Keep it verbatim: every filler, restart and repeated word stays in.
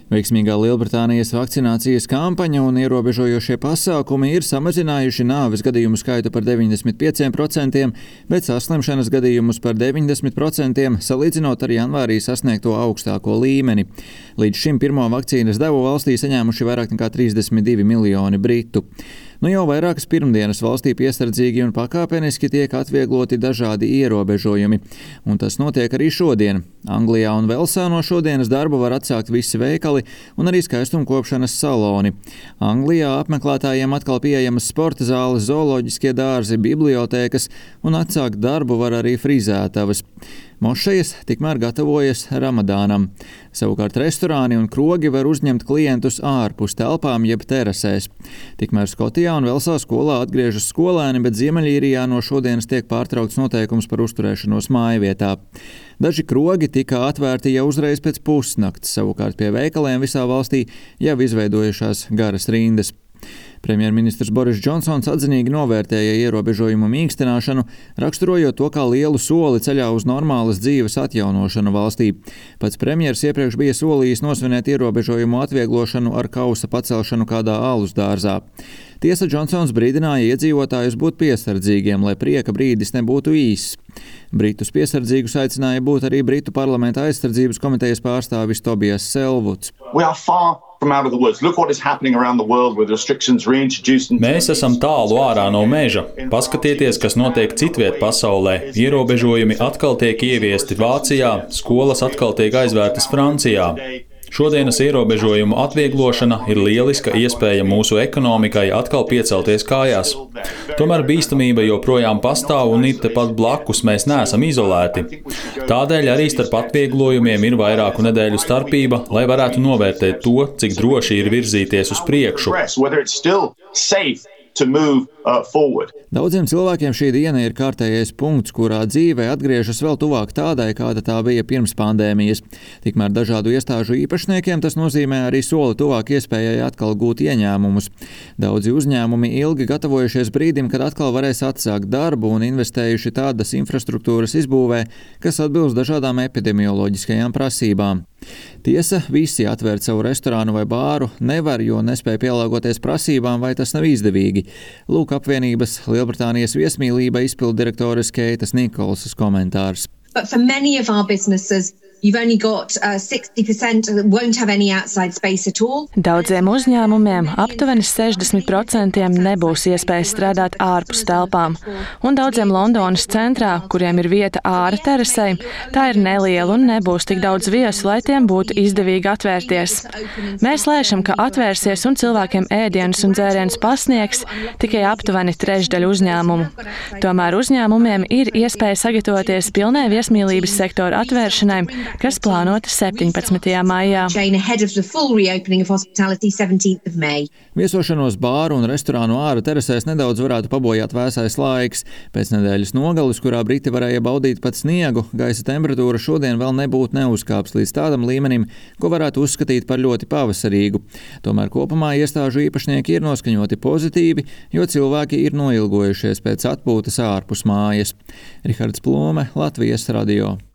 Veiksmīgā Lielbritānijas vakcinācijas kampaņa un ierobežojošie pasākumi ir samazinājuši nāves gadījumu skaitu par deviņdesmit pieciem procentiem, bet saslimšanas gadījumus par deviņdesmit procentiem, salīdzinot ar janvārī sasniegto augstāko līmeni. Līdz šim pirmo vakcīnas devu valstī saņēmuši vairāk nekā trīsdesmit divi miljoni britu. Nu jau vairākas pirmdienas valstī piesardzīgi un pakāpeniski tiek atviegloti dažādi ierobežojumi, un tas notiek arī šodien. Anglijā un Velsā no šodienas darbu var atsākt visi veikali un arī skaistumkopšanas saloni. Anglijā apmeklētājiem atkal pieejamas sporta zāles, zooloģiskie dārzi, bibliotēkas un atsākt darbu var arī frizētavas. Mošejas tikmēr gatavojas Ramadānam. Savukārt restorāni un krogi var uzņemt klientus ārpus telpām jeb terasēs. Tikmēr Skotijā un Velsā skolā atgriežas skolēni, bet Ziemeļīrijā no šodienas tiek pārtraukts noteikums par uzturēšanos mājvietā. Daži krogi tika atvērti jau uzreiz pēc pusnakts, savukārt pie veikaliem visā valstī jau izveidojušās garas rindas. Premjerministrs Boris Džonsons atzinīgi novērtēja ierobežojumu mīkstināšanu, raksturojot to kā lielu soli ceļā uz normālas dzīves atjaunošanu valstī. Pats premjers iepriekš bija solījis nosvinēt ierobežojumu atvieglošanu ar kausa pacelšanu kādā alus dārzā. Tiesa, Džonsons brīdināja iedzīvotājus būt piesardzīgiem, lai prieka brīdis nebūtu īss. Britus piesardzīgus aicināja būt arī Britu parlamenta aizsardzības komitejas pārstāvis Tobijas Selvuds. Mēs esam tālu ārā no meža. Paskatieties, kas notiek citviet pasaulē. Ierobežojumi atkal tiek ieviesti Vācijā, skolas atkal tiek aizvērtas Francijā. Šodienas ierobežojumu atvieglošana ir lieliska iespēja mūsu ekonomikai atkal piecelties kājās. Tomēr bīstamība joprojām pastāv un ir tepat blakus, mēs neesam izolēti. Tādēļ arī starp atvieglojumiem ir vairāku nedēļu starpība, lai varētu novērtēt to, cik droši ir virzīties uz priekšu. Daudziem cilvēkiem šī diena ir kārtējais punkts, kurā dzīve atgriežas vēl tuvāk tādai, kāda tā bija pirms pandēmijas. Tikmēr dažādu iestāžu īpašniekiem tas nozīmē arī soli tuvāk iespējai atkal gūt ieņēmumus. Daudzi uzņēmumi ilgi gatavojušies brīdim, kad atkal varēs atsākt darbu un investējuši tādas infrastruktūras izbūvē, kas atbilst dažādām epidemioloģiskajām prasībām. Tiesa, visi atvērt savu restorānu vai bāru nevar, jo nespēja pielāgoties prasībām vai tas nav izdevīgi. Lūk apvienības Lielbritānijas viesmīlība izpilddirektores Keitas Nikolsas komentārs. But for many of our businesses, you've only got uh, sixty percent that won't have any outside space at all. Daudziem uzņēmumiem aptuveni sešdesmit procenti nebūs iespējas strādāt ārpus telpām, un daudziem Londonas centrā, kuriem ir vieta āra terasei, tā ir neliela un nebūs tik daudz viesu, lai tiem būtu izdevīgi atvērties. Mēs lēšam, ka atvērsies un cilvēkiem ēdienus un dzērienus pasniegs tikai aptuveni trešdaļu uzņēmumu. Tomēr uzņēmumiem ir iespēja sagatavoties pilnai viesmīlības sektora atvēršanai, kas plānota septiņpadsmitajā maijā. Viesošanos bāru un restorānu āra terasēs nedaudz varētu pabojāt vēsais laiks. Pēc nedēļas nogales, kurā briti varēja baudīt pat sniegu, gaisa temperatūra šodien vēl nebūtu neuzkāps līdz tādam līmenim, ko varētu uzskatīt par ļoti pavasarīgu. Tomēr kopumā iestāžu īpašnieki ir noskaņoti pozitīvi, jo cilvēki ir noilgojušies pēc atpūtas ārpus mājas. Rihards Plome, Latvijas radio.